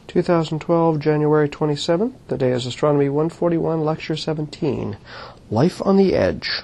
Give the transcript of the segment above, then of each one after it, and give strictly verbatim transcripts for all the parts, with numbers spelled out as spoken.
two thousand twelve, January twenty-seventh. The day is Astronomy one forty-one, Lecture seventeen, Life on the Edge.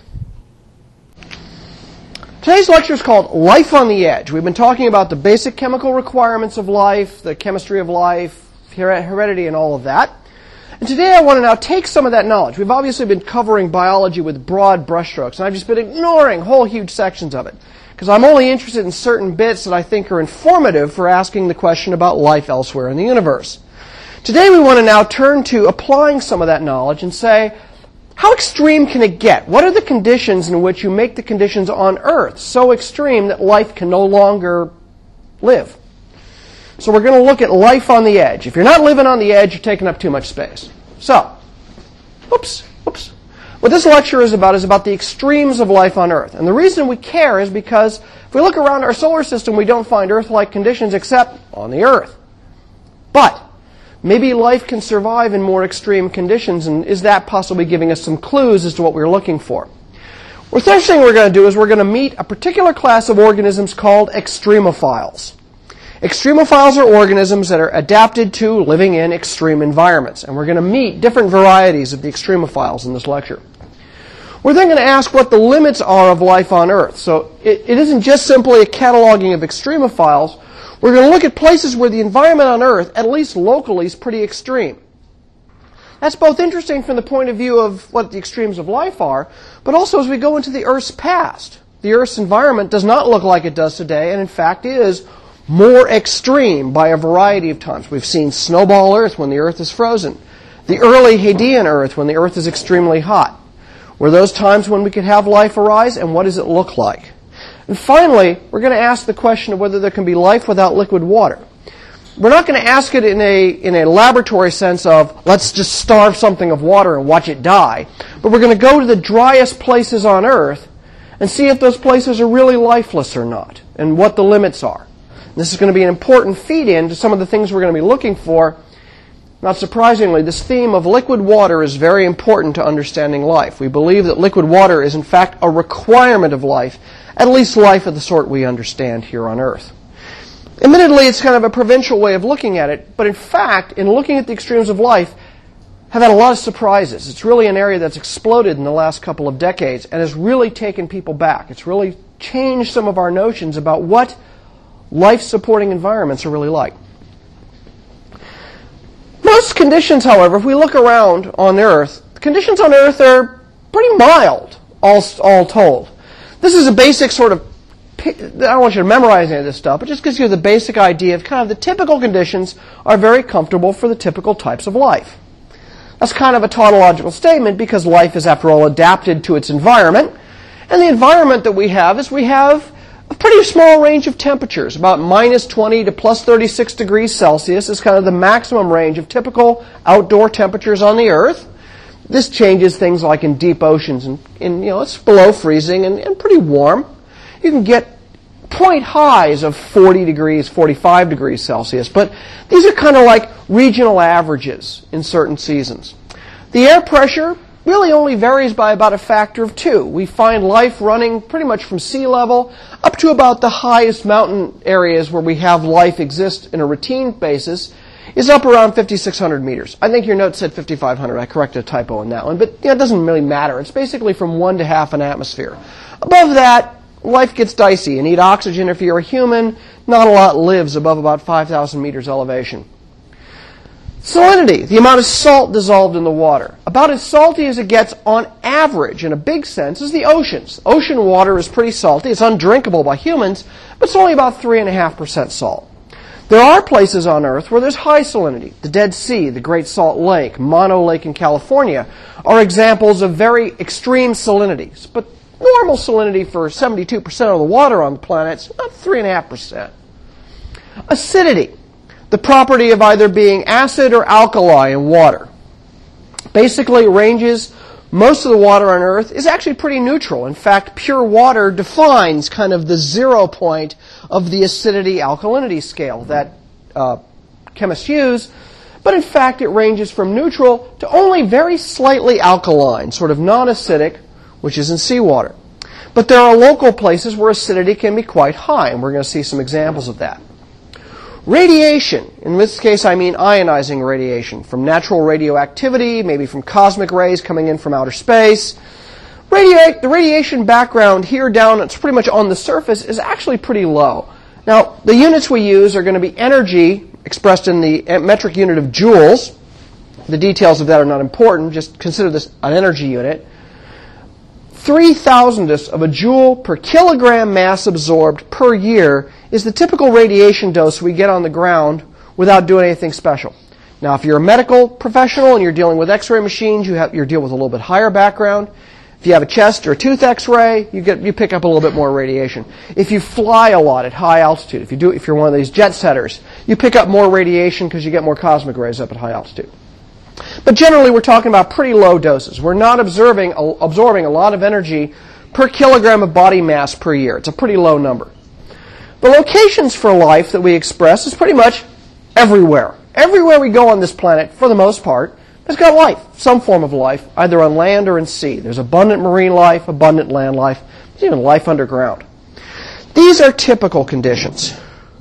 Today's lecture is called Life on the Edge. We've been talking about the basic chemical requirements of life, the chemistry of life, her- heredity, and all of that. And today I want to now take some of that knowledge. We've obviously been covering biology with broad brushstrokes, and I've just been ignoring whole huge sections of it, because I'm only interested in certain bits that I think are informative for asking the question about life elsewhere in the universe. Today we want to now turn to applying some of that knowledge and say, how extreme can it get? What are the conditions in which you make the conditions on Earth so extreme that life can no longer live? So we're going to look at life on the edge. If you're not living on the edge, you're taking up too much space. So, whoops, whoops. What this lecture is about is about the extremes of life on Earth. And the reason we care is because if we look around our solar system, we don't find Earth-like conditions except on the Earth. But maybe life can survive in more extreme conditions, and is that possibly giving us some clues as to what we're looking for? The first thing we're going to do is we're going to meet a particular class of organisms called extremophiles. Extremophiles are organisms that are adapted to living in extreme environments, and we're going to meet different varieties of the extremophiles in this lecture. We're then going to ask what the limits are of life on Earth. So it, it isn't just simply a cataloging of extremophiles. We're going to look at places where the environment on Earth, at least locally, is pretty extreme. That's both interesting from the point of view of what the extremes of life are, but also as we go into the Earth's past. The Earth's environment does not look like it does today, and in fact is more extreme by a variety of times. We've seen snowball Earth when the Earth is frozen, the early Hadean Earth when the Earth is extremely hot. Were those times when we could have life arise, and what does it look like? And finally, we're going to ask the question of whether there can be life without liquid water. We're not going to ask it in a, in a laboratory sense of, let's just starve something of water and watch it die. But we're going to go to the driest places on Earth and see if those places are really lifeless or not, and what the limits are. And this is going to be an important feed-in to some of the things we're going to be looking for. Not surprisingly, this theme of liquid water is very important to understanding life. We believe that liquid water is in fact a requirement of life, at least life of the sort we understand here on Earth. Admittedly, it's kind of a provincial way of looking at it, but in fact, in looking at the extremes of life, have had a lot of surprises. It's really an area that's exploded in the last couple of decades and has really taken people back. It's really changed some of our notions about what life-supporting environments are really like. Most conditions, however, if we look around on Earth, the conditions on Earth are pretty mild, all, all told. This is a basic sort of, I don't want you to memorize any of this stuff, but just gives you the basic idea of kind of the typical conditions are very comfortable for the typical types of life. That's kind of a tautological statement because life is, after all, adapted to its environment. And the environment that we have is we have a pretty small range of temperatures, about minus twenty to plus thirty-six degrees Celsius is kind of the maximum range of typical outdoor temperatures on the Earth. This changes things like in deep oceans, and, and you know, it's below freezing and, and pretty warm. You can get point highs of forty degrees, forty-five degrees Celsius, but these are kind of like regional averages in certain seasons. The air pressure really only varies by about a factor of two. We find life running pretty much from sea level up to about the highest mountain areas where we have life exist in a routine basis is up around fifty-six hundred meters. I think your note said fifty-five hundred. I corrected a typo on that one, but you know, it doesn't really matter. It's basically from one to half an atmosphere. Above that, life gets dicey. You need oxygen if you're a human. Not a lot lives above about five thousand meters elevation. Salinity, the amount of salt dissolved in the water. About as salty as it gets on average, in a big sense, is the oceans. Ocean water is pretty salty. It's undrinkable by humans, but it's only about three point five percent salt. There are places on Earth where there's high salinity. The Dead Sea, the Great Salt Lake, Mono Lake in California are examples of very extreme salinities. But normal salinity for seventy-two percent of the water on the planet is about three point five percent. Acidity, the property of either being acid or alkali in water. Basically ranges, most of the water on Earth is actually pretty neutral. In fact, pure water defines kind of the zero point of the acidity-alkalinity scale that uh, chemists use. But in fact, it ranges from neutral to only very slightly alkaline, sort of non-acidic, which is in seawater. But there are local places where acidity can be quite high, and we're going to see some examples of that. Radiation, in this case I mean ionizing radiation, from natural radioactivity, maybe from cosmic rays coming in from outer space. Radi- the radiation background here down, it's pretty much on the surface, is actually pretty low. Now, the units we use are going to be energy, expressed in the metric unit of joules. The details of that are not important, just consider this an energy unit. Three thousandths of a joule per kilogram mass absorbed per year is the typical radiation dose we get on the ground without doing anything special. Now, if you're a medical professional and you're dealing with X-ray machines, you have you're dealing with a little bit higher background. If you have a chest or a tooth X-ray, you get you pick up a little bit more radiation. If you fly a lot at high altitude, if you do if you're one of these jet setters, you pick up more radiation because you get more cosmic rays up at high altitude. But generally, we're talking about pretty low doses. We're not observing, absorbing a lot of energy per kilogram of body mass per year. It's a pretty low number. The locations for life that we express is pretty much everywhere. Everywhere we go on this planet, for the most part, has got life, some form of life, either on land or in sea. There's abundant marine life, abundant land life, there's even life underground. These are typical conditions.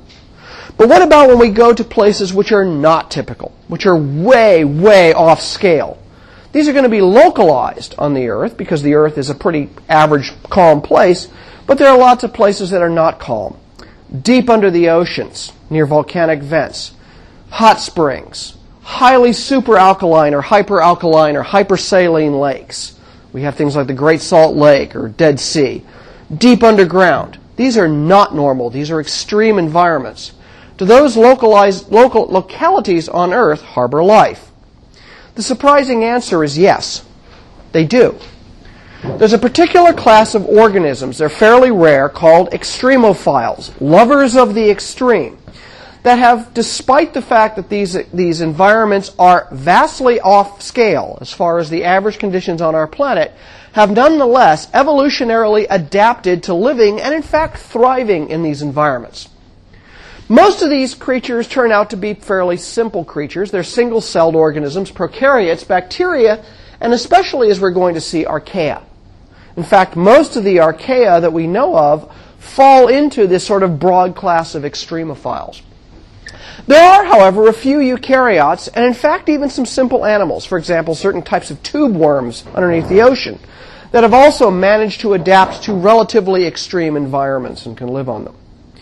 But what about when we go to places which are not typical, which are way, way off scale? These are going to be localized on the Earth because the Earth is a pretty average, calm place, but there are lots of places that are not calm. Deep under the oceans, near volcanic vents, hot springs, highly superalkaline or hyperalkaline or hypersaline lakes. We have things like the Great Salt Lake or Dead Sea. Deep underground. These are not normal. These are extreme environments. Do those localized local localities on Earth harbor life? The surprising answer is yes, they do. There's a particular class of organisms, they're fairly rare, called extremophiles, lovers of the extreme, that have, despite the fact that these, these environments are vastly off scale as far as the average conditions on our planet, have nonetheless evolutionarily adapted to living and in fact thriving in these environments. Most of these creatures turn out to be fairly simple creatures. They're single-celled organisms, prokaryotes, bacteria, and especially, as we're going to see, archaea. In fact, most of the archaea that we know of fall into this sort of broad class of extremophiles. There are, however, a few eukaryotes, and in fact even some simple animals, for example, certain types of tube worms underneath the ocean, that have also managed to adapt to relatively extreme environments and can live on them.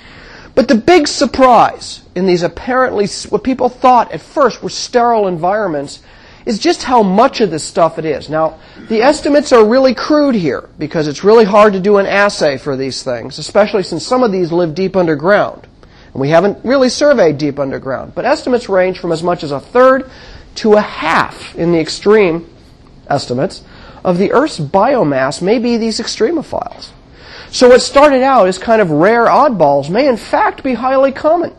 But the big surprise in these apparently, what people thought at first were sterile environments, is just how much of this stuff it is. Now, the estimates are really crude here, because it's really hard to do an assay for these things, especially since some of these live deep underground. And we haven't really surveyed deep underground. But estimates range from as much as a third to a half, in the extreme estimates, of the Earth's biomass may be these extremophiles. So what started out as kind of rare oddballs may in fact be highly common.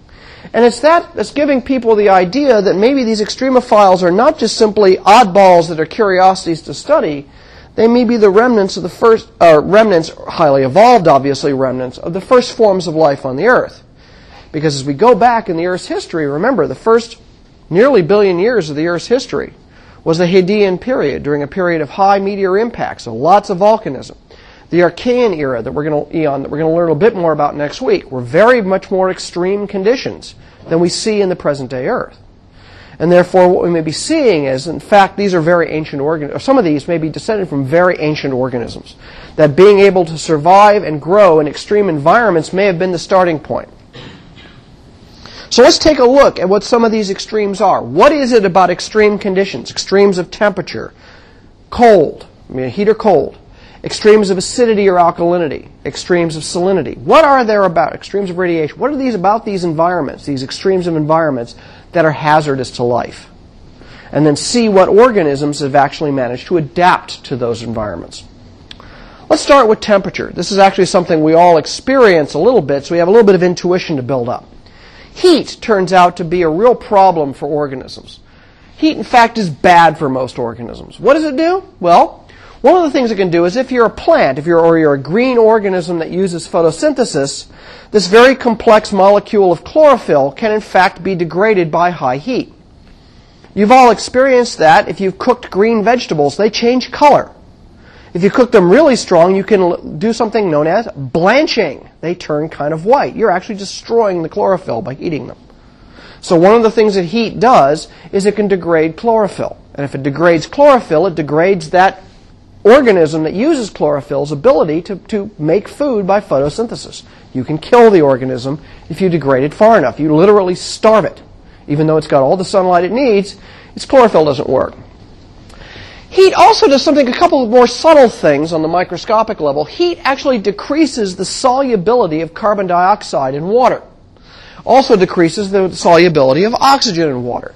And it's that that's giving people the idea that maybe these extremophiles are not just simply oddballs that are curiosities to study. They may be the remnants of the first, uh, remnants, highly evolved obviously remnants, of the first forms of life on the Earth. Because as we go back in the Earth's history, remember the first nearly billion years of the Earth's history was the Hadean period, during a period of high meteor impacts, so lots of volcanism. The Archean era that we're going to eon that we're going to learn a bit more about next week were very much more extreme conditions than we see in the present day Earth. And therefore what we may be seeing is, in fact, these are very ancient organisms, or some of these may be descended from very ancient organisms, that being able to survive and grow in extreme environments may have been the starting point. So let's take a look at what some of these extremes are. What is it about extreme conditions, extremes of temperature, cold, I mean heat or cold, extremes of acidity or alkalinity, extremes of salinity? What are there about extremes of radiation? What are these about these environments, these extremes of environments that are hazardous to life? And then see what organisms have actually managed to adapt to those environments. Let's start with temperature. This is actually something we all experience a little bit, so we have a little bit of intuition to build up. Heat turns out to be a real problem for organisms. Heat, in fact, is bad for most organisms. What does it do? Well, one of the things it can do is if you're a plant, if you're, or you're a green organism that uses photosynthesis, this very complex molecule of chlorophyll can in fact be degraded by high heat. You've all experienced that. If you've cooked green vegetables, they change color. If you cook them really strong, you can do something known as blanching. They turn kind of white. You're actually destroying the chlorophyll by heating them. So one of the things that heat does is it can degrade chlorophyll. And if it degrades chlorophyll, it degrades that organism that uses chlorophyll's ability to, to make food by photosynthesis. You can kill the organism if you degrade it far enough. You literally starve it. Even though it's got all the sunlight it needs, its chlorophyll doesn't work. Heat also does something, a couple of more subtle things on the microscopic level. Heat actually decreases the solubility of carbon dioxide in water. Also decreases the solubility of oxygen in water.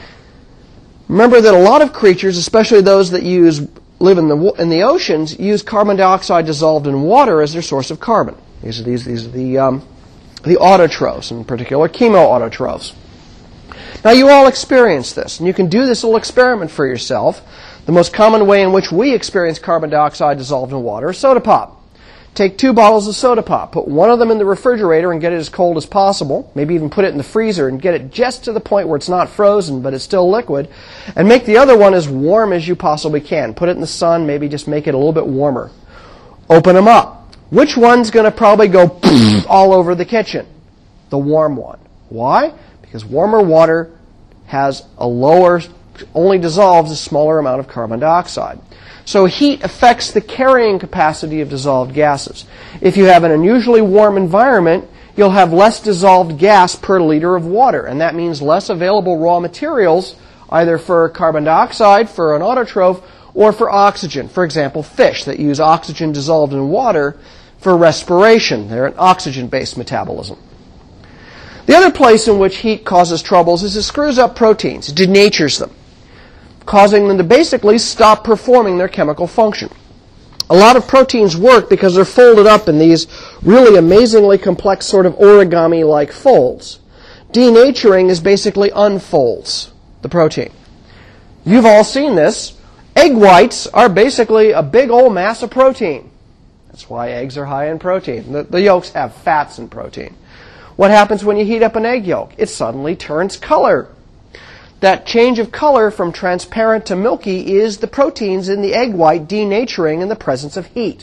Remember that a lot of creatures, especially those that use live in the in the oceans, use carbon dioxide dissolved in water as their source of carbon. These are these these are the um, the autotrophs, in particular chemoautotrophs. Now you all experience this, and you can do this little experiment for yourself. The most common way in which we experience carbon dioxide dissolved in water is soda pop. Take two bottles of soda pop, put one of them in the refrigerator and get it as cold as possible, maybe even put it in the freezer and get it just to the point where it's not frozen but it's still liquid, and make the other one as warm as you possibly can. Put it in the sun, maybe just make it a little bit warmer. Open them up. Which one's going to probably go all over the kitchen? The warm one. Why? Because warmer water has a lower, only dissolves a smaller amount of carbon dioxide. So heat affects the carrying capacity of dissolved gases. If you have an unusually warm environment, you'll have less dissolved gas per liter of water, and that means less available raw materials, either for carbon dioxide, for an autotroph, or for oxygen. For example, fish that use oxygen dissolved in water for respiration. They're an oxygen-based metabolism. The other place in which heat causes troubles is it screws up proteins. It denatures them, causing them to basically stop performing their chemical function. A lot of proteins work because they're folded up in these really amazingly complex sort of origami-like folds. Denaturing is basically unfolds the protein. You've all seen this. Egg whites are basically a big old mass of protein. That's why eggs are high in protein. The, the yolks have fats and protein. What happens when you heat up an egg yolk? It suddenly turns color. That change of color from transparent to milky is the proteins in the egg white denaturing in the presence of heat.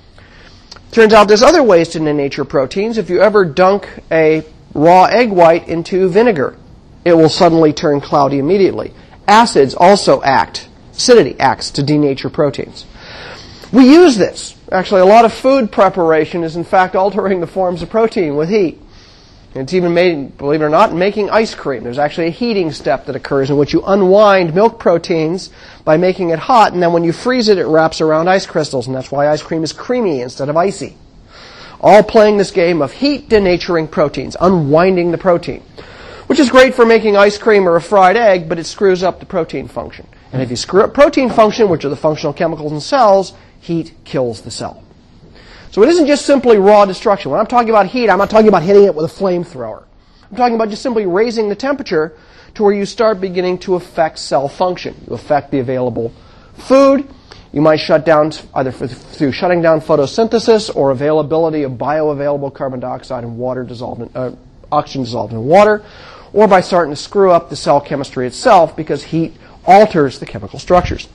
Turns out there's other ways to denature proteins. If you ever dunk a raw egg white into vinegar, it will suddenly turn cloudy immediately. Acids also act. Acidity acts to denature proteins. We use this. Actually, a lot of food preparation is in fact altering the forms of protein with heat. It's even made, believe it or not, in making ice cream. There's actually a heating step that occurs in which you unwind milk proteins by making it hot, and then when you freeze it, it wraps around ice crystals, and that's why ice cream is creamy instead of icy. All playing this game of heat denaturing proteins, unwinding the protein, which is great for making ice cream or a fried egg, but it screws up the protein function. And if you screw up protein function, which are the functional chemicals in cells, heat kills the cell. So it isn't just simply raw destruction. When I'm talking about heat, I'm not talking about hitting it with a flamethrower. I'm talking about just simply raising the temperature to where you start beginning to affect cell function. You affect the available food. You might shut down either through shutting down photosynthesis or availability of bioavailable carbon dioxide and water dissolved in, uh, oxygen dissolved in water, or by starting to screw up the cell chemistry itself because heat alters the chemical structures.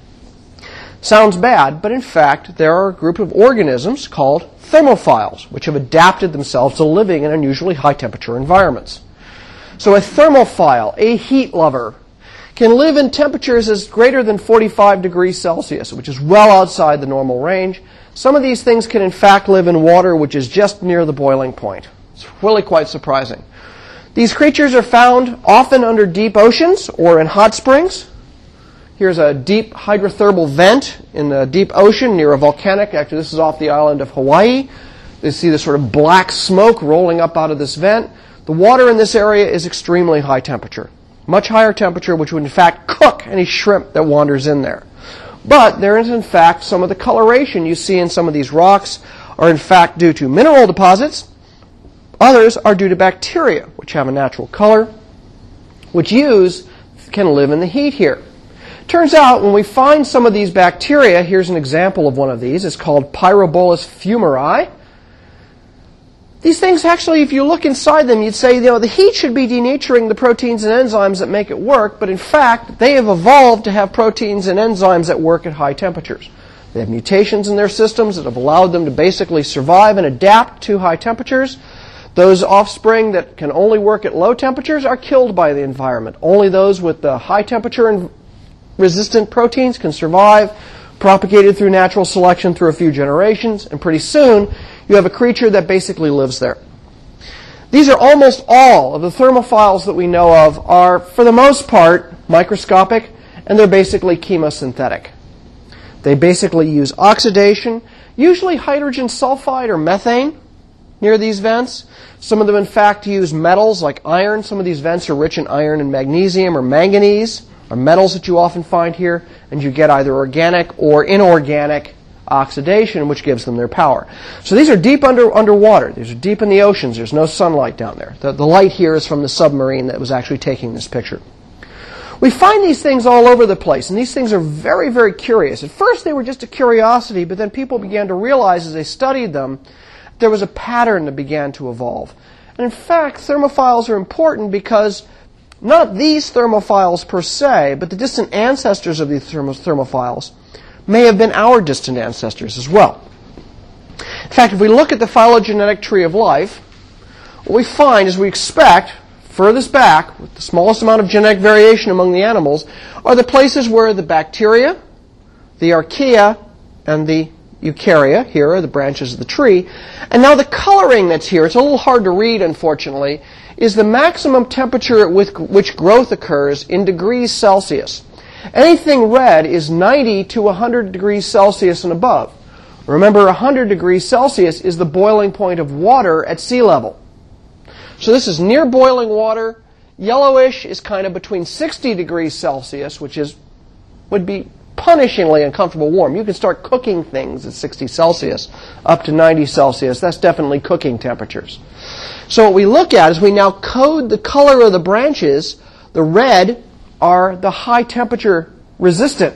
Sounds bad, but in fact, there are a group of organisms called thermophiles, which have adapted themselves to living in unusually high-temperature environments. So a thermophile, a heat lover, can live in temperatures as greater than forty-five degrees Celsius, which is well outside the normal range. Some of these things can in fact live in water which is just near the boiling point. It's really quite surprising. These creatures are found often under deep oceans or in hot springs. Here's a deep hydrothermal vent in the deep ocean near a volcanic. Actually, this is off the island of Hawaii. You see this sort of black smoke rolling up out of this vent. The water in this area is extremely high temperature. Much higher temperature, which would in fact cook any shrimp that wanders in there. But there is in fact some of the coloration you see in some of these rocks are in fact due to mineral deposits. Others are due to bacteria, which have a natural color, which use, can live in the heat here. Turns out when we find some of these bacteria, here's an example of one of these. It's called Pyrobolus fumari. These things actually, if you look inside them, you'd say, you know, the heat should be denaturing the proteins and enzymes that make it work, but in fact, they have evolved to have proteins and enzymes that work at high temperatures. They have mutations in their systems that have allowed them to basically survive and adapt to high temperatures. Those offspring that can only work at low temperatures are killed by the environment. Only those with the high temperature and resistant proteins can survive, propagated through natural selection through a few generations, and pretty soon you have a creature that basically lives there. These are almost all of the thermophiles that we know of are, for the most part, microscopic, and they're basically chemosynthetic. They basically use oxidation, usually hydrogen sulfide or methane near these vents. Some of them, in fact, use metals like iron. Some of these vents are rich in iron and magnesium or manganese, or metals that you often find here, and you get either organic or inorganic oxidation, which gives them their power. So these are deep under underwater. These are deep in the oceans. There's no sunlight down there. The, the light here is from the submarine that was actually taking this picture. We find these things all over the place, and these things are very, very curious. At first they were just a curiosity, but then people began to realize as they studied them there was a pattern that began to evolve. And in fact, thermophiles are important because not these thermophiles per se, but the distant ancestors of these thermo thermophiles may have been our distant ancestors as well. In fact, if we look at the phylogenetic tree of life, what we find is we expect, furthest back, with the smallest amount of genetic variation among the animals, are the places where the bacteria, the archaea, and the eukarya, here are the branches of the tree. And now the coloring that's here, it's a little hard to read, unfortunately, is the maximum temperature at which growth occurs in degrees Celsius. Anything red is ninety to one hundred degrees Celsius and above. Remember, one hundred degrees Celsius is the boiling point of water at sea level. So this is near boiling water. Yellowish is kind of between sixty degrees Celsius, which is would be punishingly uncomfortable warm. You can start cooking things at sixty Celsius up to ninety Celsius. That's definitely cooking temperatures. So what we look at is we now code the color of the branches. The red are the high temperature resistant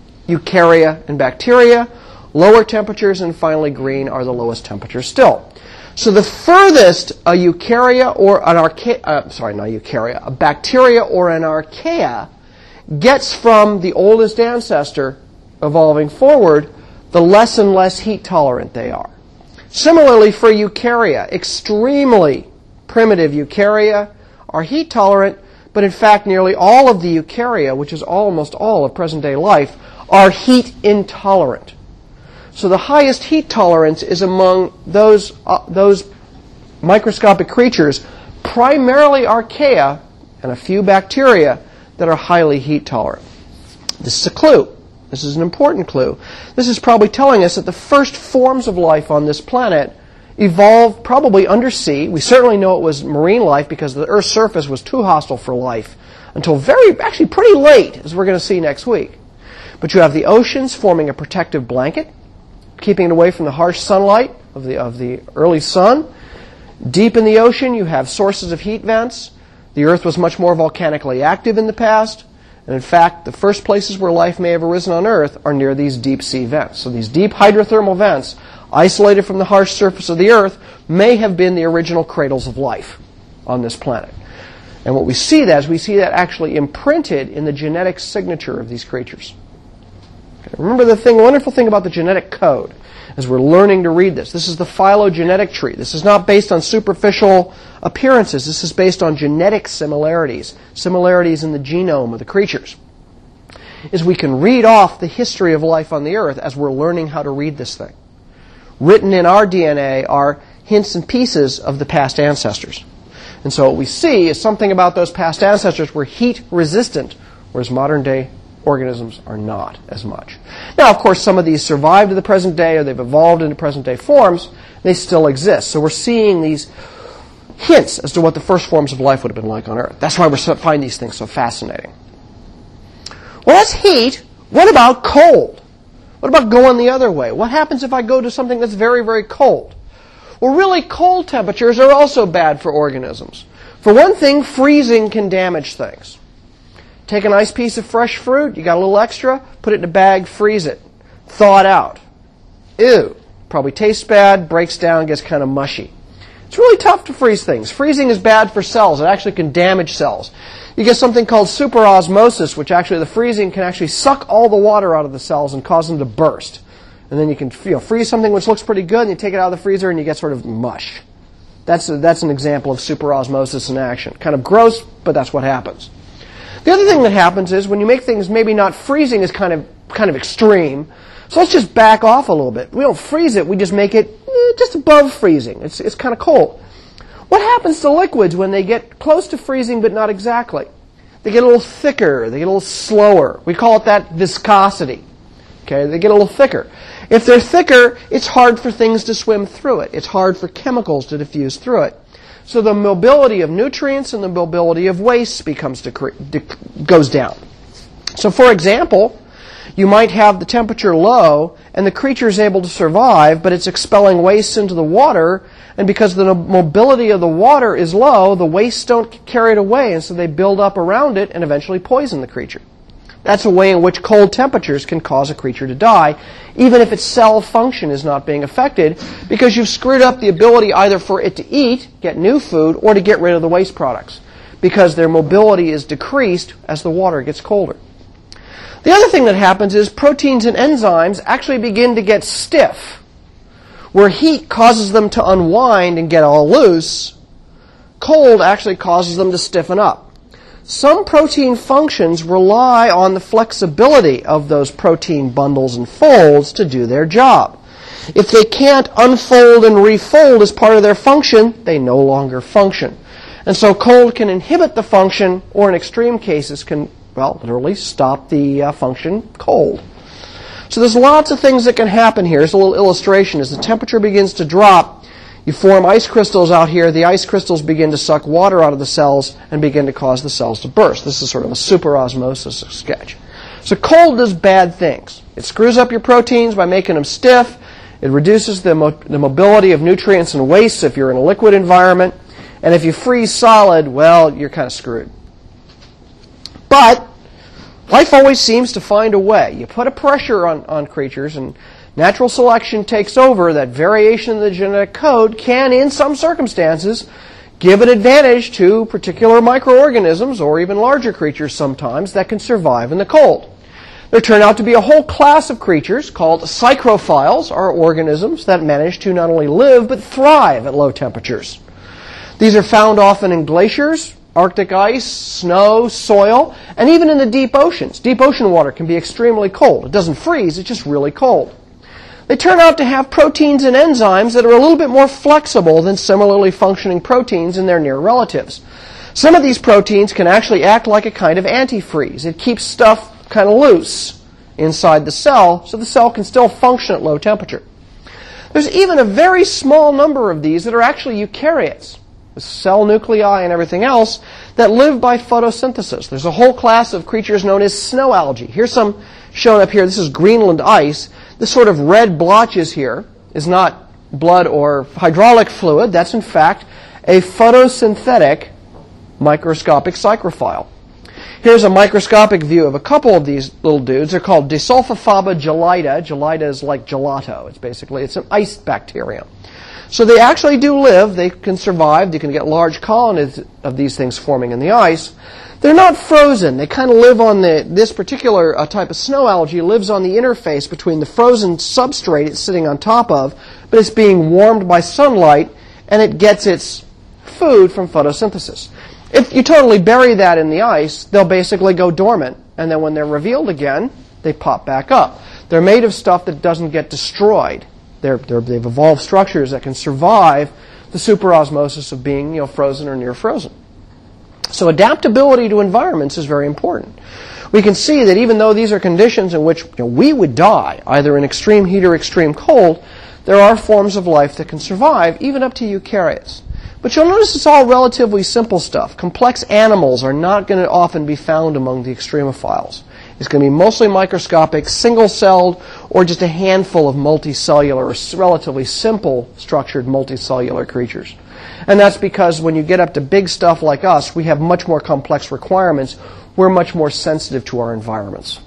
eukarya and bacteria. Lower temperatures, and finally green, are the lowest temperatures still. So the furthest a eukarya or an archaea, uh, sorry, not eukarya, a bacteria or an archaea gets from the oldest ancestor evolving forward, the less and less heat tolerant they are. Similarly for eukarya, extremely primitive eukarya are heat tolerant, but in fact nearly all of the eukarya, which is almost all of present-day life, are heat intolerant. So the highest heat tolerance is among those, uh, those microscopic creatures, primarily archaea and a few bacteria that are highly heat tolerant. This is a clue. This is an important clue. This is probably telling us that the first forms of life on this planet evolved probably undersea. We certainly know it was marine life because the Earth's surface was too hostile for life until very, actually pretty late, as we're going to see next week. But you have the oceans forming a protective blanket, keeping it away from the harsh sunlight of the, of the early sun. Deep in the ocean, you have sources of heat vents. The Earth was much more volcanically active in the past. And in fact, the first places where life may have arisen on Earth are near these deep sea vents. So these deep hydrothermal vents, isolated from the harsh surface of the Earth, may have been the original cradles of life on this planet. And what we see that is we see that actually imprinted in the genetic signature of these creatures. Okay, remember the thing, the wonderful thing about the genetic code as we're learning to read this. This is the phylogenetic tree. This is not based on superficial appearances. This is based on genetic similarities, similarities in the genome of the creatures. Is we can read off the history of life on the Earth as we're learning how to read this thing. Written in our D N A are hints and pieces of the past ancestors. And so what we see is something about those past ancestors were heat resistant, whereas modern day organisms are not as much. Now, of course, some of these survived to the present day, or they've evolved into present-day forms. They still exist. So we're seeing these hints as to what the first forms of life would have been like on Earth. That's why we find these things so fascinating. Well, that's heat. What about cold? What about going the other way? What happens if I go to something that's very, very cold? Well, really, cold temperatures are also bad for organisms. For one thing, freezing can damage things. Take a nice piece of fresh fruit, you got a little extra, put it in a bag, freeze it. Thaw it out. Ew. Probably tastes bad, breaks down, gets kind of mushy. It's really tough to freeze things. Freezing is bad for cells. It actually can damage cells. You get something called superosmosis, which actually the freezing can actually suck all the water out of the cells and cause them to burst. And then you can you know, freeze something which looks pretty good, and you take it out of the freezer, and you get sort of mush. That's, a, that's an example of superosmosis in action. Kind of gross, but that's what happens. The other thing that happens is when you make things, maybe not freezing is kind of kind of extreme. So let's just back off a little bit. We don't freeze it, we just make it eh, just above freezing. It's, it's kind of cold. What happens to liquids when they get close to freezing but not exactly? They get a little thicker, they get a little slower. We call it that viscosity. Okay, they get a little thicker. If they're thicker, it's hard for things to swim through it. It's hard for chemicals to diffuse through it. So the mobility of nutrients and the mobility of waste becomes dec- goes down. So for example, you might have the temperature low and the creature is able to survive, but it's expelling wastes into the water, and because the mobility of the water is low, the wastes don't carry it away, and so they build up around it and eventually poison the creature. That's a way in which cold temperatures can cause a creature to die, even if its cell function is not being affected, because you've screwed up the ability either for it to eat, get new food, or to get rid of the waste products, because their mobility is decreased as the water gets colder. The other thing that happens is proteins and enzymes actually begin to get stiff. Where heat causes them to unwind and get all loose, cold actually causes them to stiffen up. Some protein functions rely on the flexibility of those protein bundles and folds to do their job. If they can't unfold and refold as part of their function, they no longer function. And so cold can inhibit the function, or in extreme cases can, well, literally stop the uh, function cold. So there's lots of things that can happen here. Here's a little illustration. As the temperature begins to drop, you form ice crystals out here. The ice crystals begin to suck water out of the cells and begin to cause the cells to burst. This is sort of a superosmosis sketch. So cold does bad things. It screws up your proteins by making them stiff. It reduces the, mo- the mobility of nutrients and wastes if you're in a liquid environment. And if you freeze solid, well, you're kind of screwed. But life always seems to find a way. You put a pressure on, on creatures, and natural selection takes over. That variation in the genetic code can, in some circumstances, give an advantage to particular microorganisms, or even larger creatures sometimes, that can survive in the cold. There turn out to be a whole class of creatures called psychrophiles, or organisms that manage to not only live but thrive at low temperatures. These are found often in glaciers, Arctic ice, snow, soil, and even in the deep oceans. Deep ocean water can be extremely cold. It doesn't freeze, it's just really cold. They turn out to have proteins and enzymes that are a little bit more flexible than similarly functioning proteins in their near relatives. Some of these proteins can actually act like a kind of antifreeze. It keeps stuff kind of loose inside the cell, so the cell can still function at low temperature. There's even a very small number of these that are actually eukaryotes, the cell nuclei and everything else, that live by photosynthesis. There's a whole class of creatures known as snow algae. Here's some shown up here. This is Greenland ice. This sort of red blotches here is not blood or hydraulic fluid. That's, in fact, a photosynthetic microscopic psychrophile. Here's a microscopic view of a couple of these little dudes. They're called Desulfophaba gelida. Gelida is like gelato. It's basically, it's an ice bacterium. So they actually do live. They can survive. You can get large colonies of these things forming in the ice. They're not frozen. They kind of live on the, this particular uh, type of snow algae lives on the interface between the frozen substrate it's sitting on top of, but it's being warmed by sunlight, and it gets its food from photosynthesis. If you totally bury that in the ice, they'll basically go dormant, and then when they're revealed again, they pop back up. They're made of stuff that doesn't get destroyed. They're, they're, they've evolved structures that can survive the superosmosis of being, you know, frozen or near frozen. So adaptability to environments is very important. We can see that even though these are conditions in which, you know, we would die, either in extreme heat or extreme cold, there are forms of life that can survive, even up to eukaryotes. But you'll notice it's all relatively simple stuff. Complex animals are not going to often be found among the extremophiles. It's going to be mostly microscopic, single-celled, or just a handful of multicellular, or relatively simple structured multicellular creatures. And that's because when you get up to big stuff like us, we have much more complex requirements. We're much more sensitive to our environments.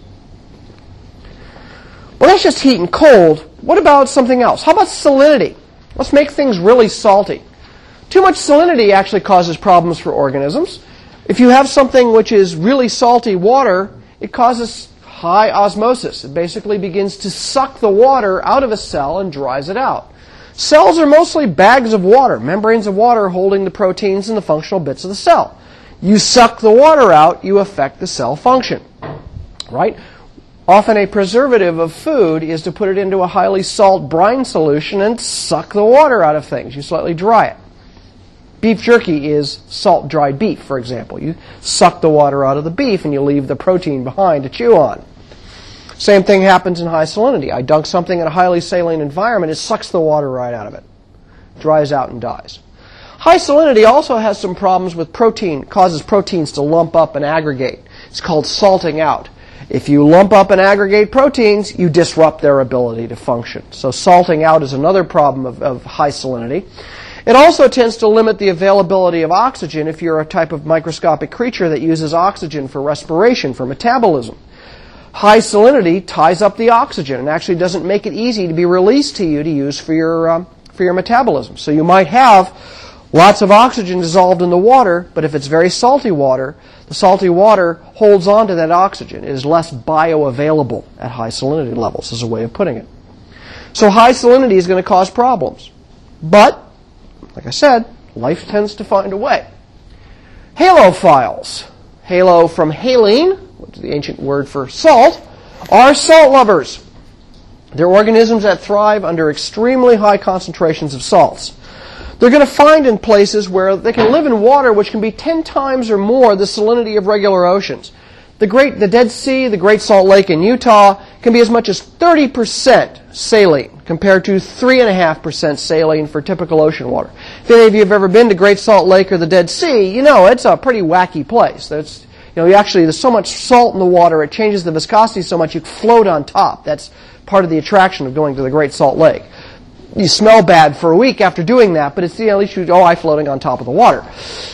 Well, that's just heat and cold. What about something else? How about salinity? Let's make things really salty. Too much salinity actually causes problems for organisms. If you have something which is really salty water, it causes high osmosis. It basically begins to suck the water out of a cell and dries it out. Cells are mostly bags of water, membranes of water holding the proteins and the functional bits of the cell. You suck the water out, you affect the cell function, right? Often a preservative of food is to put it into a highly salt brine solution and suck the water out of things. You slightly dry it. Beef jerky is salt dried beef, for example. You suck the water out of the beef and you leave the protein behind to chew on. Same thing happens in high salinity. I dunk something in a highly saline environment, it sucks the water right out of it. Dries out and dies. High salinity also has some problems with protein, causes proteins to lump up and aggregate. It's called salting out. If you lump up and aggregate proteins, you disrupt their ability to function. So salting out is another problem of, of high salinity. It also tends to limit the availability of oxygen if you're a type of microscopic creature that uses oxygen for respiration, for metabolism. High salinity ties up the oxygen and actually doesn't make it easy to be released to you to use for your, um, for your metabolism. So you might have lots of oxygen dissolved in the water, but if it's very salty water, the salty water holds on to that oxygen. It is less bioavailable at high salinity levels, is a way of putting it. So high salinity is going to cause problems. But, like I said, life tends to find a way. Halophiles, halo from haline, which is the ancient word for salt, are salt lovers. They're organisms that thrive under extremely high concentrations of salts. They're going to find in places where they can live in water which can be ten times or more the salinity of regular oceans. The Great, the Dead Sea, the Great Salt Lake in Utah can be as much as thirty percent saline compared to three point five percent saline for typical ocean water. If any of you have ever been to Great Salt Lake or the Dead Sea, you know it's a pretty wacky place. There's, you know, you actually, there's so much salt in the water, it changes the viscosity so much you float on top. That's part of the attraction of going to the Great Salt Lake. You smell bad for a week after doing that, but it's the, at least you, oh, I'm floating on top of the water.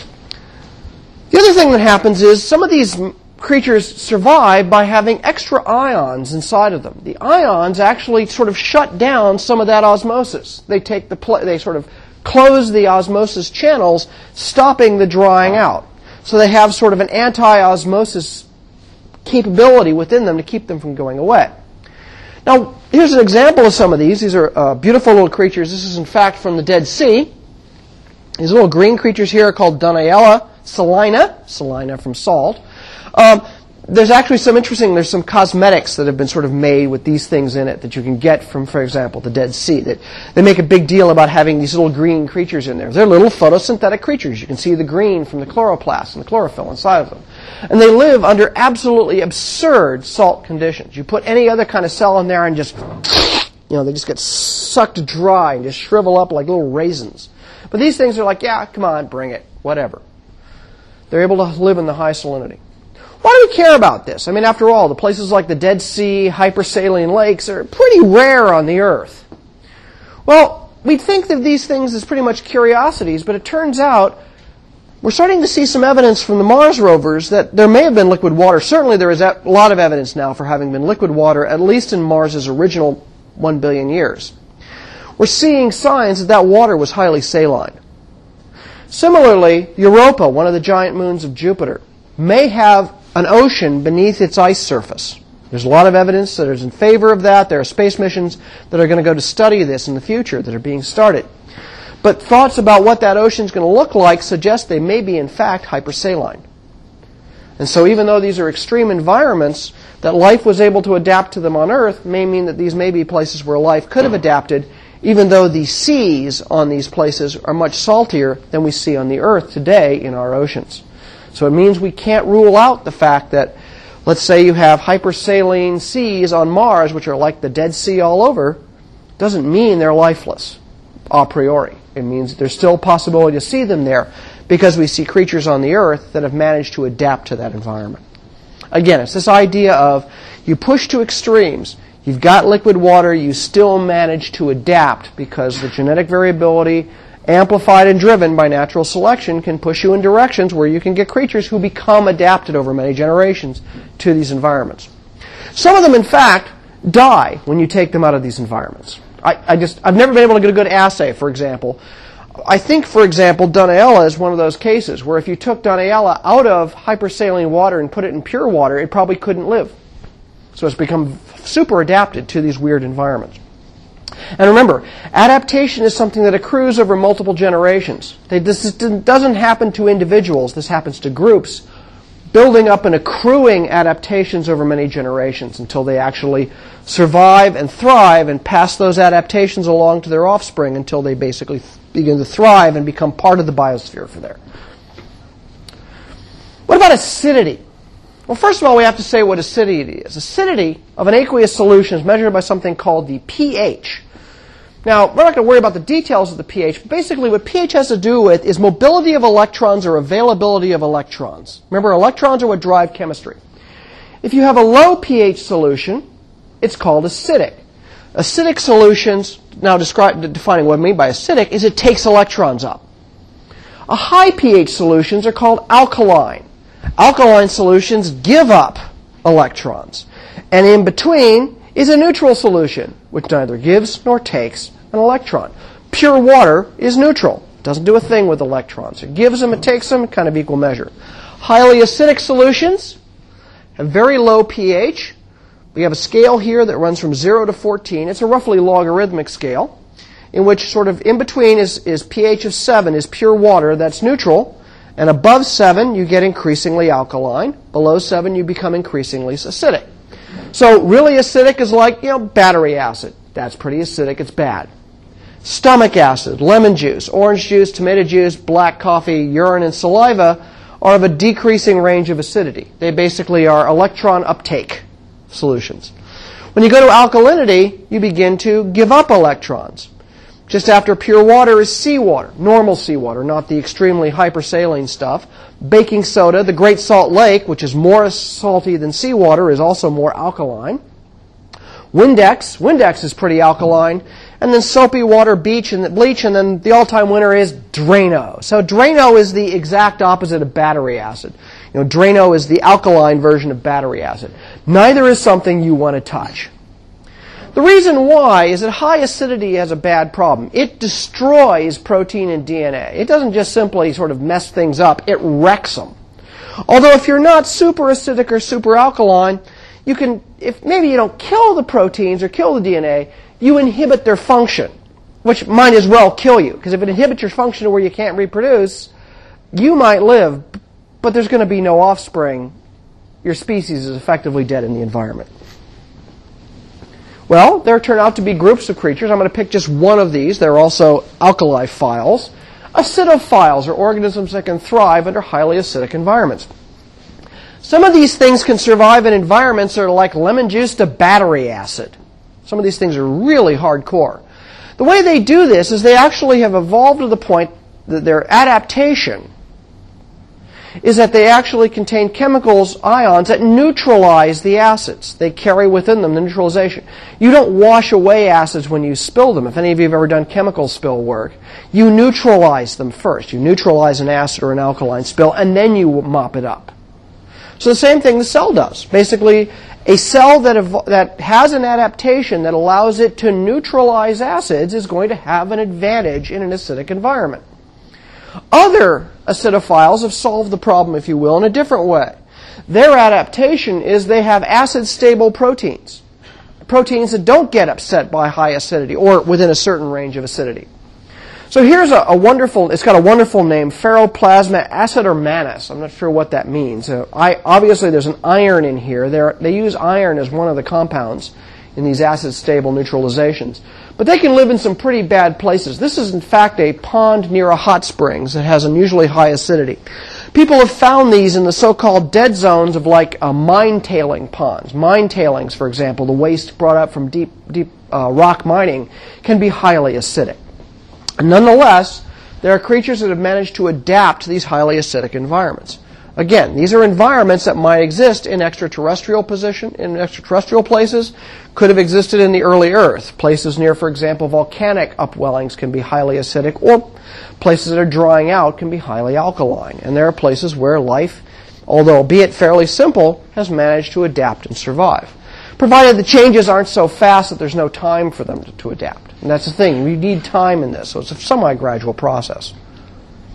The other thing that happens is some of these creatures survive by having extra ions inside of them. The ions actually sort of shut down some of that osmosis. They take the pl- they sort of close the osmosis channels, stopping the drying out. So they have sort of an anti-osmosis capability within them to keep them from going away. Now, here's an example of some of these. These are uh, beautiful little creatures. This is, in fact, from the Dead Sea. These little green creatures here are called Dunaliella salina, salina from salt. Um, there's actually some interesting, there's some cosmetics that have been sort of made with these things in it that you can get from, for example, the Dead Sea. That they make a big deal about having these little green creatures in there. They're little photosynthetic creatures. You can see the green from the chloroplast and the chlorophyll inside of them. And they live under absolutely absurd salt conditions. You put any other kind of cell in there and just, you know, they just get sucked dry and just shrivel up like little raisins. But these things are like, yeah, come on, bring it, whatever. They're able to live in the high salinity. Why do we care about this? I mean, after all, the places like the Dead Sea, hypersaline lakes are pretty rare on the Earth. Well, we'd think of these things as pretty much curiosities, but it turns out we're starting to see some evidence from the Mars rovers that there may have been liquid water. Certainly there is a lot of evidence now for having been liquid water, at least in Mars's original one billion years. We're seeing signs that that water was highly saline. Similarly, Europa, one of the giant moons of Jupiter, may have an ocean beneath its ice surface. There's a lot of evidence that is in favor of that. There are space missions that are going to go to study this in the future that are being started. But thoughts about what that ocean is going to look like suggest they may be, in fact, hypersaline. And so even though these are extreme environments, that life was able to adapt to them on Earth may mean that these may be places where life could have adapted, even though the seas on these places are much saltier than we see on the Earth today in our oceans. So it means we can't rule out the fact that, let's say you have hypersaline seas on Mars, which are like the Dead Sea all over, doesn't mean they're lifeless a priori. It means there's still a possibility to see them there because we see creatures on the Earth that have managed to adapt to that environment. Again, it's this idea of you push to extremes. You've got liquid water, you still manage to adapt because the genetic variability, amplified and driven by natural selection, can push you in directions where you can get creatures who become adapted over many generations to these environments. Some of them, in fact, die when you take them out of these environments. I, I just, I've never been able to get a good assay, for example. I think, for example, Dunaliella is one of those cases where if you took Dunaliella out of hypersaline water and put it in pure water, it probably couldn't live. So it's become super adapted to these weird environments. And remember, adaptation is something that accrues over multiple generations. They, this doesn't happen to individuals. This happens to groups, building up and accruing adaptations over many generations until they actually survive and thrive and pass those adaptations along to their offspring until they basically begin to thrive and become part of the biosphere for there. What about acidity? Well, first of all, we have to say what acidity is. Acidity of an aqueous solution is measured by something called the pH. Now, we're not going to worry about the details of the pH, but basically what pH has to do with is mobility of electrons or availability of electrons. Remember, electrons are what drive chemistry. If you have a low pH solution, it's called acidic. Acidic solutions, now describe, defining what I mean by acidic, is it takes electrons up. A high pH solutions are called alkaline. Alkaline solutions give up electrons. And in between is a neutral solution, which neither gives nor takes an electron. Pure water is neutral. It doesn't do a thing with electrons. It gives them, it takes them, kind of equal measure. Highly acidic solutions have very low pH. We have a scale here that runs from zero to fourteen. It's a roughly logarithmic scale, in which sort of in between is, is pH of seven is pure water that's neutral, and above seven you get increasingly alkaline. Below seven you become increasingly acidic. So really acidic is like, you know, battery acid. That's pretty acidic, it's bad. Stomach acid, lemon juice, orange juice, tomato juice, black coffee, urine, and saliva are of a decreasing range of acidity. They basically are electron uptake solutions. When you go to alkalinity, you begin to give up electrons. Just after pure water is seawater, normal seawater, not the extremely hypersaline stuff. Baking soda, the Great Salt Lake, which is more salty than seawater, is also more alkaline. Windex, Windex is pretty alkaline. And then soapy water, beach, and bleach, and then the all-time winner is Drano. So Drano is the exact opposite of battery acid. You know, Drano is the alkaline version of battery acid. Neither is something you want to touch. The reason why is that high acidity has a bad problem. It destroys protein and D N A. It doesn't just simply sort of mess things up. It wrecks them. Although if you're not super acidic or super alkaline, you can, if maybe you don't kill the proteins or kill the D N A, you inhibit their function, which might as well kill you. Because if it inhibits your function to where you can't reproduce, you might live, but there's going to be no offspring. Your species is effectively dead in the environment. Well, there turn out to be groups of creatures. I'm going to pick just one of these. They're also alkali-philes. Acidophiles are organisms that can thrive under highly acidic environments. Some of these things can survive in environments that are like lemon juice to battery acid. Some of these things are really hardcore. The way they do this is they actually have evolved to the point that their adaptation is that they actually contain chemicals, ions, that neutralize the acids. They carry within them the neutralization. You don't wash away acids when you spill them. If any of you have ever done chemical spill work, you neutralize them first. You neutralize an acid or an alkaline spill, and then you mop it up. So the same thing the cell does. Basically, a cell that, ev- that has an adaptation that allows it to neutralize acids is going to have an advantage in an acidic environment. Other acidophiles have solved the problem, if you will, in a different way. Their adaptation is they have acid-stable proteins. Proteins that don't get upset by high acidity or within a certain range of acidity. So here's a, a wonderful, it's got a wonderful name, Ferroplasma acidomanous. I'm not sure what that means. Uh, I, obviously there's an iron in here. They're, they use iron as one of the compounds in these acid-stable neutralizations. But they can live in some pretty bad places. This is in fact a pond near a hot springs that has unusually high acidity. People have found these in the so-called dead zones of like uh, mine tailing ponds. Mine tailings, for example, the waste brought up from deep, deep uh, rock mining, can be highly acidic. Nonetheless, there are creatures that have managed to adapt to these highly acidic environments. Again, these are environments that might exist in extraterrestrial position, in extraterrestrial places, could have existed in the early Earth. Places near, for example, volcanic upwellings can be highly acidic, or places that are drying out can be highly alkaline. And there are places where life, although albeit fairly simple, has managed to adapt and survive. Provided the changes aren't so fast that there's no time for them to, to adapt. And that's the thing, we need time in this, so it's a semi-gradual process.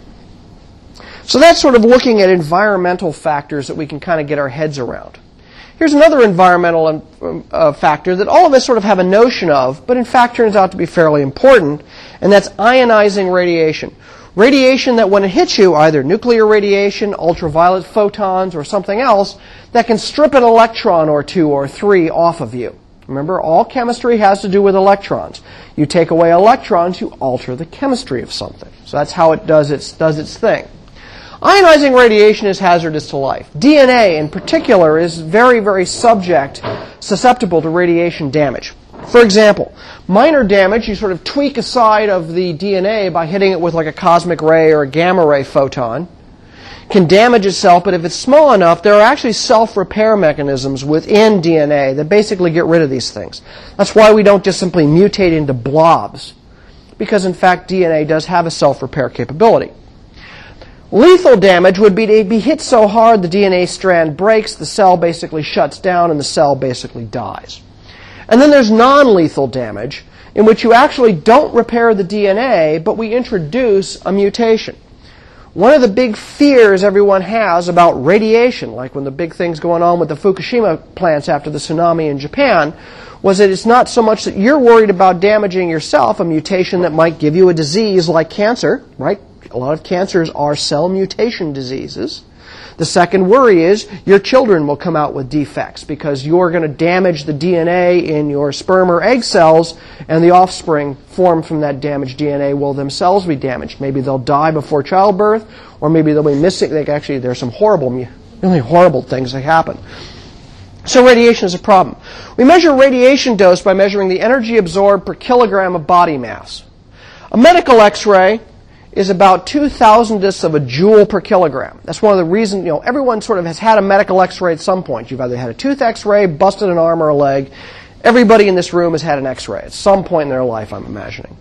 So that's sort of looking at environmental factors that we can kind of get our heads around. Here's another environmental uh, factor that all of us sort of have a notion of, but in fact turns out to be fairly important, and that's ionizing radiation. Radiation that when it hits you, either nuclear radiation, ultraviolet photons, or something else, that can strip an electron or two or three off of you. Remember, all chemistry has to do with electrons. You take away electrons, you alter the chemistry of something. So that's how it does its, does its thing. Ionizing radiation is hazardous to life. D N A, in particular, is very, very subject, susceptible to radiation damage. For example, minor damage, you sort of tweak a side of the D N A by hitting it with like a cosmic ray or a gamma ray photon, can damage itself, but if it's small enough, there are actually self-repair mechanisms within D N A that basically get rid of these things. That's why we don't just simply mutate into blobs, because in fact D N A does have a self-repair capability. Lethal damage would be to be hit so hard the D N A strand breaks, the cell basically shuts down, and the cell basically dies. And then there's non-lethal damage, in which you actually don't repair the D N A, but we introduce a mutation. One of the big fears everyone has about radiation, like when the big things going on with the Fukushima plants after the tsunami in Japan, was that it's not so much that you're worried about damaging yourself, a mutation that might give you a disease like cancer, right? A lot of cancers are cell mutation diseases. The second worry is your children will come out with defects because you're going to damage the D N A in your sperm or egg cells, and the offspring formed from that damaged D N A will themselves be damaged. Maybe they'll die before childbirth, or maybe they'll be missing. They actually, there's some horrible, really horrible things that happen. So radiation is a problem. We measure radiation dose by measuring the energy absorbed per kilogram of body mass. A medical X-ray is about two thousandths of a joule per kilogram. That's one of the reasons, you know, everyone sort of has had a medical X-ray at some point. You've either had a tooth X-ray, busted an arm or a leg. Everybody in this room has had an X-ray at some point in their life, I'm imagining.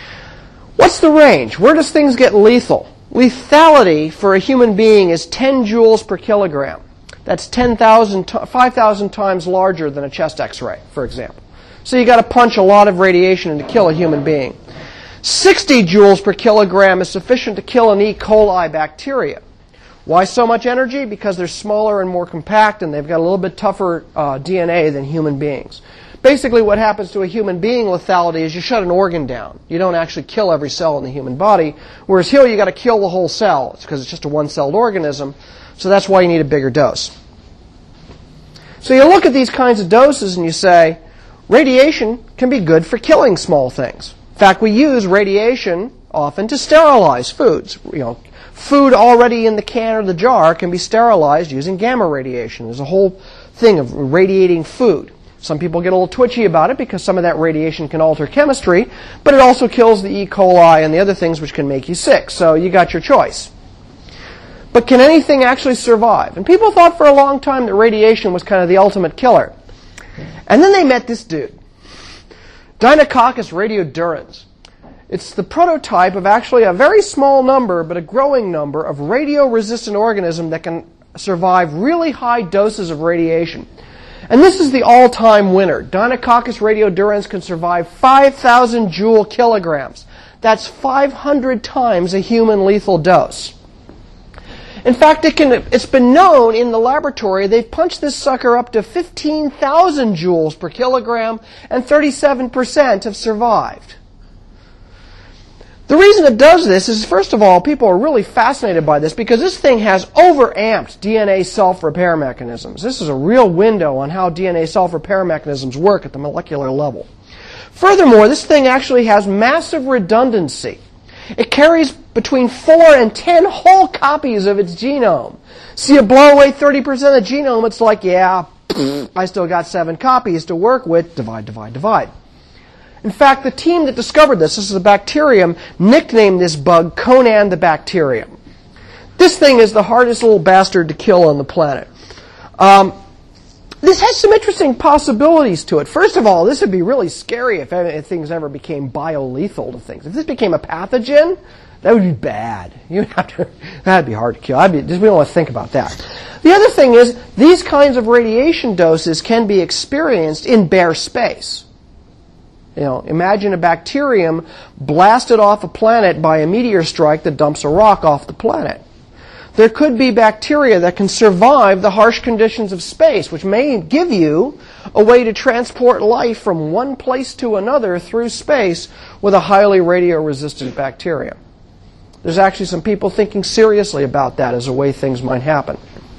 What's the range? Where does things get lethal? Lethality for a human being is ten joules per kilogram. That's ten thousand, five thousand times larger than a chest X-ray, for example. So you got to punch a lot of radiation in to kill a human being. sixty joules per kilogram is sufficient to kill an E. coli bacteria. Why so much energy? Because they're smaller and more compact, and they've got a little bit tougher uh, D N A than human beings. Basically, what happens to a human being lethality is you shut an organ down. You don't actually kill every cell in the human body, whereas here you got to kill the whole cell. It's because it's just a one-celled organism, so that's why you need a bigger dose. So you look at these kinds of doses and you say, radiation can be good for killing small things. In fact, we use radiation often to sterilize foods. You know, food already in the can or the jar can be sterilized using gamma radiation. There's a whole thing of radiating food. Some people get a little twitchy about it because some of that radiation can alter chemistry, but it also kills the E. coli and the other things which can make you sick. So you got your choice. But can anything actually survive? And people thought for a long time that radiation was kind of the ultimate killer. And then they met this dude. Deinococcus radiodurans. It's the prototype of actually a very small number, but a growing number, of radio-resistant organism that can survive really high doses of radiation. And this is the all-time winner. Deinococcus radiodurans can survive five thousand joule kilograms. That's five hundred times a human lethal dose. In fact, it can, it's been known in the laboratory, they've punched this sucker up to fifteen thousand joules per kilogram, and thirty-seven percent have survived. The reason it does this is, first of all, people are really fascinated by this because this thing has overamped D N A self-repair mechanisms. This is a real window on how D N A self-repair mechanisms work at the molecular level. Furthermore, this thing actually has massive redundancy. It carries between four and ten whole copies of its genome. So you blow away thirty percent of the genome, it's like, yeah, I still got seven copies to work with. Divide, divide, divide. In fact, the team that discovered this, this is a bacterium, nicknamed this bug Conan the Bacterium. This thing is the hardest little bastard to kill on the planet. Um, this has some interesting possibilities to it. First of all, this would be really scary if, if things ever became biolethal to things. If this became a pathogen, that would be bad. You'd have to, that'd be hard to kill. I'd be, just, we don't want to think about that. The other thing is, these kinds of radiation doses can be experienced in bare space. You know, imagine a bacterium blasted off a planet by a meteor strike that dumps a rock off the planet. there could be bacteria that can survive the harsh conditions of space, which may give you a way to transport life from one place to another through space with a highly radio-resistant bacteria. There's actually some people thinking seriously about that as a way things might happen.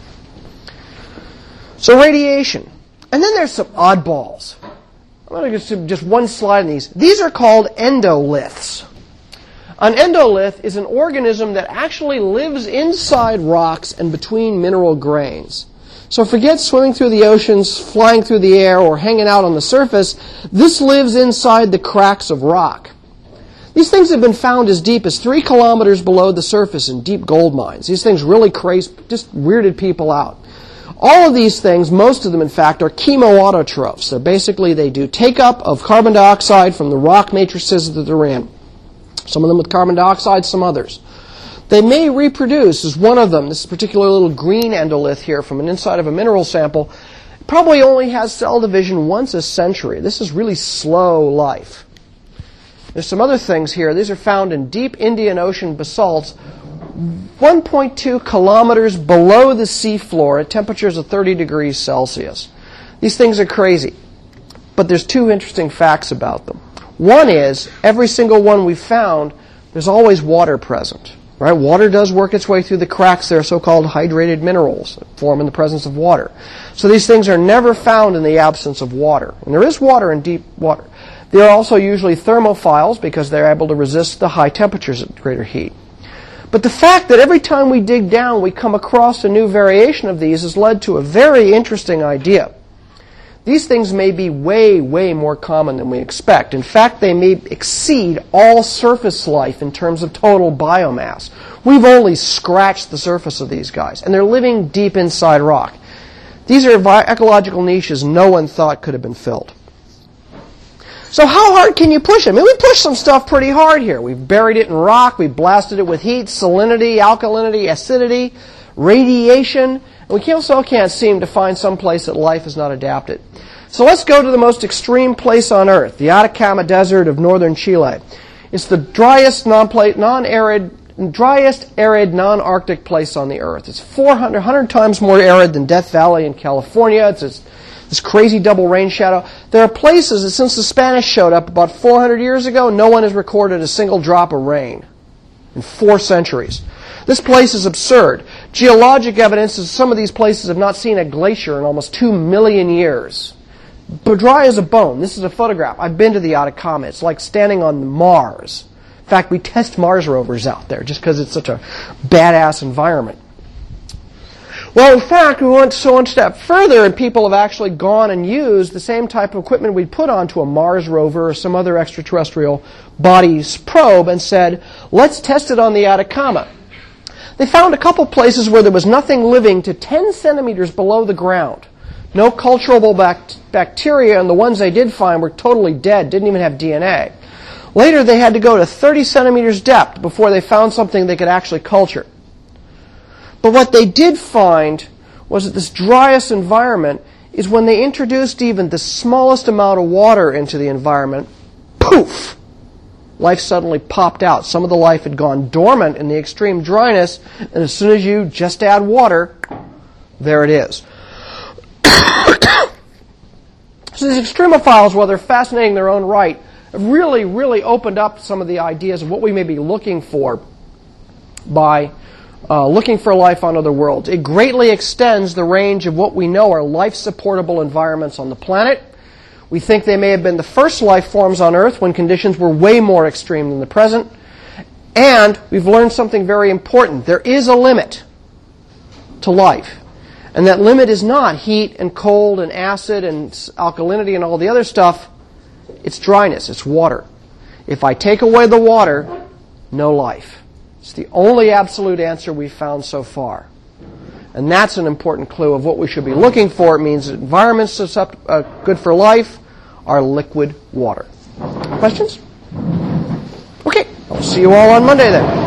So radiation. And then there's some oddballs. I'm going to just do just one slide on these. These are called endoliths. An endolith is an organism that actually lives inside rocks and between mineral grains. So forget swimming through the oceans, flying through the air, or hanging out on the surface. This lives inside the cracks of rock. These things have been found as deep as three kilometers below the surface in deep gold mines. These things really crazy, just weirded people out. All of these things, most of them in fact, are chemoautotrophs. So basically they do take up of carbon dioxide from the rock matrices that they're in. Some of them with carbon dioxide, some others. They may reproduce as one of them. This particular little green endolith here from an inside of a mineral sample probably only has cell division once a century. This is really slow life. There's some other things here. These are found in deep Indian Ocean basalts one point two kilometers below the seafloor at temperatures of thirty degrees Celsius. These things are crazy. But there's two interesting facts about them. One is, every single one we've found, there's always water present. Right? Water does work its way through the cracks. They're so-called hydrated minerals that form in the presence of water. So these things are never found in the absence of water. And there is water in deep water. They are also usually thermophiles because they're able to resist the high temperatures at greater heat. But the fact that every time we dig down we come across a new variation of these has led to a very interesting idea. These things may be way, way more common than we expect. In fact, they may exceed all surface life in terms of total biomass. We've only scratched the surface of these guys, and they're living deep inside rock. These are ecological niches no one thought could have been filled. So how hard can you push it? I mean, we pushed some stuff pretty hard here. We've buried it in rock, we've blasted it with heat, salinity, alkalinity, acidity, radiation. We also can't seem to find some place that life has not adapted. So let's go to the most extreme place on Earth, the Atacama Desert of northern Chile. It's the driest non-arid, driest arid non-Arctic place on the Earth. It's four hundred, one hundred times more arid than Death Valley in California. It's this, this crazy double rain shadow. There are places that since the Spanish showed up about four hundred years ago, no one has recorded a single drop of rain in four centuries. This place is absurd. Geologic evidence is some of these places have not seen a glacier in almost two million years. But dry as a bone. This is a photograph. I've been to the Atacama. It's like standing on Mars. In fact, we test Mars rovers out there just because it's such a badass environment. Well, in fact, we went so one step further, and people have actually gone and used the same type of equipment we'd put onto a Mars rover or some other extraterrestrial body's probe and said, let's test it on the Atacama. They found a couple places where there was nothing living to ten centimeters below the ground. No culturable bact- bacteria, and the ones they did find were totally dead, didn't even have D N A. Later, they had to go to thirty centimeters depth before they found something they could actually culture. But what they did find was that this driest environment is when they introduced even the smallest amount of water into the environment, poof! Life suddenly popped out. Some of the life had gone dormant in the extreme dryness, and as soon as you just add water, there it is. So these extremophiles, while they're fascinating in their own right, have really, really opened up some of the ideas of what we may be looking for by uh, looking for life on other worlds. It greatly extends the range of what we know are life-supportable environments on the planet. We think they may have been the first life forms on Earth when conditions were way more extreme than the present. And we've learned something very important. There is a limit to life. And that limit is not heat and cold and acid and alkalinity and all the other stuff. It's dryness. It's water. If I take away the water, no life. It's the only absolute answer we've found so far. And that's an important clue of what we should be looking for. It means that environments that are uh, good for life are liquid water. Questions? Okay. I'll see you all on Monday then.